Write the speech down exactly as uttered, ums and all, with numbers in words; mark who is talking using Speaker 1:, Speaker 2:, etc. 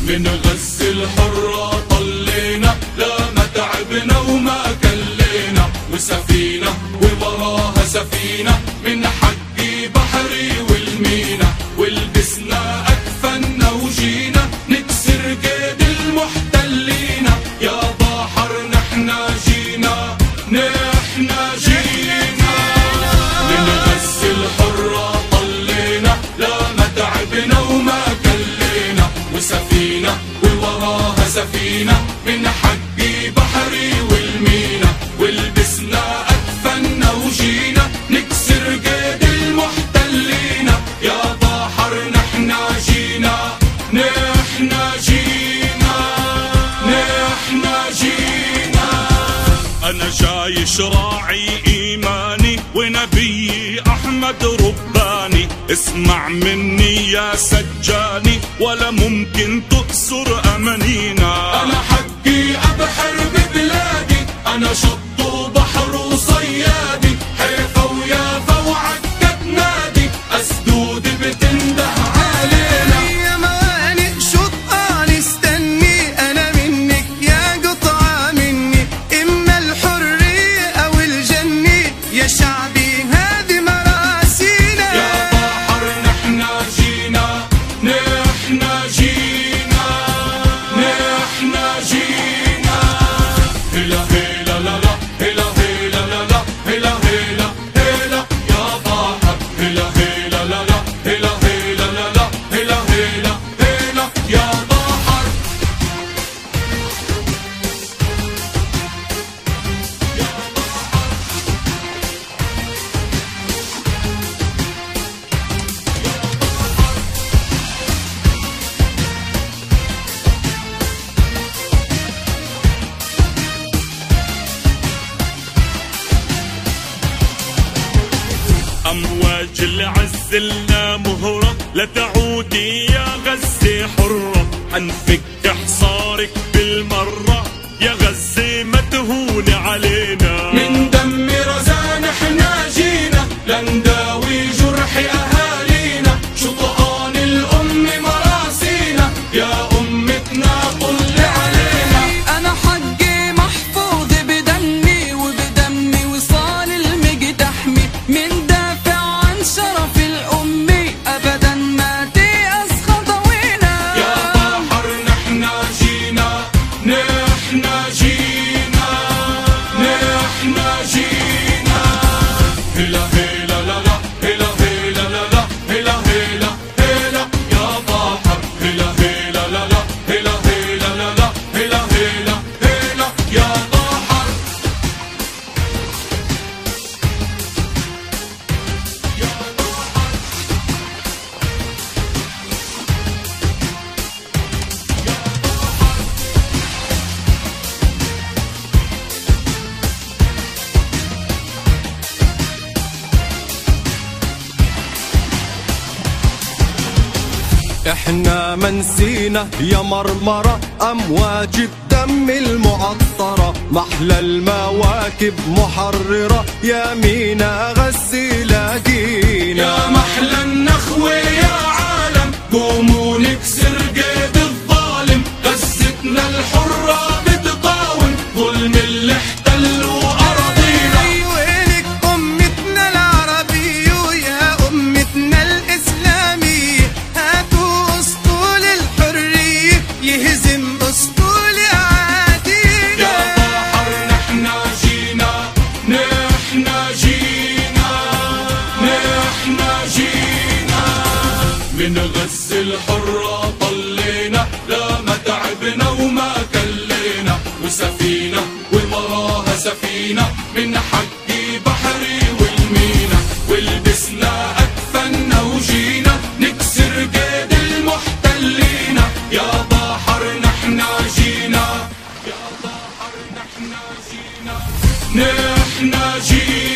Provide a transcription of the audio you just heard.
Speaker 1: من غز الحرة طلينا، لا ما تعبنا وما كلينا، وسفينة ووراها سفينة من حق بحري والمينا، ولبسنا أكفنا وجينا نكسر قيد المحتلين. يا بحر نحنا جينا، نحنا جينا. من غز الحرة طلينا، لا ما تعبنا وما كلينا، وسفينة ووراها سفينة من حق بحري والمينا، ولبسنا أكفنا وجينا نكسر قيد المحتلين. يا بحر نحنا جينا، نحنا جينا، نحنا جينا.
Speaker 2: أنا جايش راعي إيماني ونبي أحمد رباني، اسمع مني يا سجاني ولا ممكن تقصر أمانينا.
Speaker 1: أنا حقي أبحر ببلادي، أنا شط وبحر وصيادي، حيفا ويافا وعكا تنادي، أسدود بتنده علينا.
Speaker 3: يا ماني شطاني استني أنا منك يا قطعة مني، إما الحرية أو الجنة يا شعبي هذه مراسينا.
Speaker 1: يا بحر نحنا جينا، نحنا جينا، نحنا جينا. هلا هلا لا لا، هلا هلا لا لا، هلا هلا هلا يا بحر. هلا هلا لا لا، هلا هلا لا لا، هلا هلا هلا يا بحر.
Speaker 2: أمواج العز لنا مهرة، لا تعودي يا غزة حرة، حنفك حصارك بالمرة يا غزة ما تهون علينا.
Speaker 1: من دم رزان احنا جينا، لنداوي جرح أهالينا، شطآن الأم مراسينا، يا أمتنا طل علينا.
Speaker 4: أنا حقي محفوظ بدمي وبدمي وصال المجد أحمي، من دافع عن شرف الأم أبدا ما تيأس خطوينا.
Speaker 1: يا بحر نحنا جينا، نحنا جينا، نحنا جينا. هلا هلا لا لا، هلا هلا لا لا، هلا هلا هلا يا بحر. هلا هلا لا لا، هلا هلا لا لا، هلا هلا هلا يا بحر. يا بحر.
Speaker 3: احنا منسينا يا مرمرة أمواج الدم المعطرة، محلى المواكب محررة يا مينا غزي لاقينا.
Speaker 1: يا محلى النخوة يا عالم، قوموا نكسر قيد الظالم، غزتنا الحرة بتقاوم ظلم اللي احتلوا أراضينا.
Speaker 3: وينك أمتنا العربية ويا أمتنا الإسلامية، هاتوا أسطول الحرية يهزم أسطول أعادينا.
Speaker 1: يا بحر نحنا جينا، نحنا جينا، نحنا جينا. من غز الحرة طلينا، لا ما تعبنا وما كلينا، وسفينة ووراها سفينة من حق بحري والمينا، ولبسنا أكفنا وجينا نكسر قيد المحتلين. يا بحر نحنا جينا، يا بحر نحنا جينا، نحنا جينا.